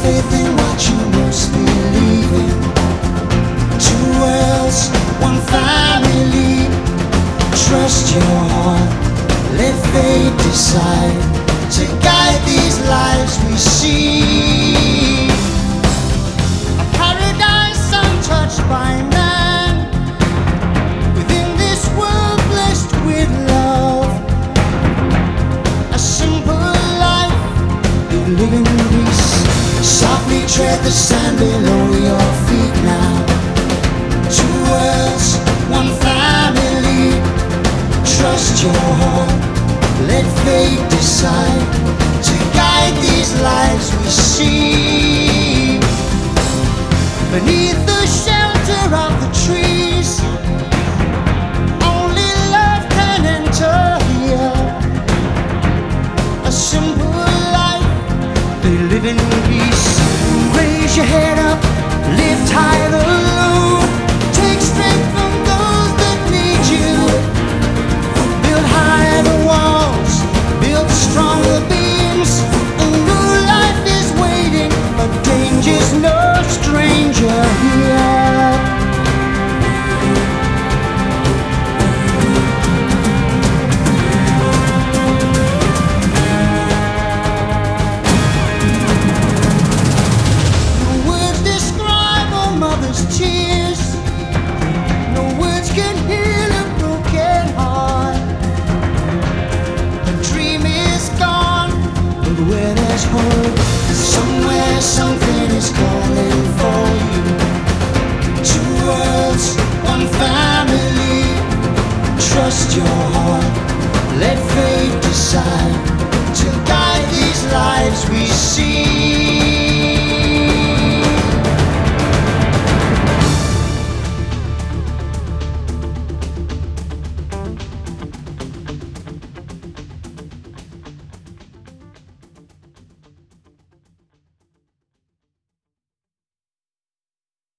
faith in what you most believe in. Two worlds, one family. Trust your heart, let fate decide to guide these lives we see. A paradise untouched by man, within this world blessed with love. A simple life, we live in peace. Softly tread the sand below your feet now. Two worlds, one family. Trust your heart, let fate decide to guide these lives we see. Beneath the shelter of the trees, only love can enter here. A simple life, they live in peace. Raise your head up, lift high the load. Take strength from those that need you. Build higher the walls, build stronger beams. A new life is waiting, but danger's no stranger here. No words describe a mother's tears. No words can heal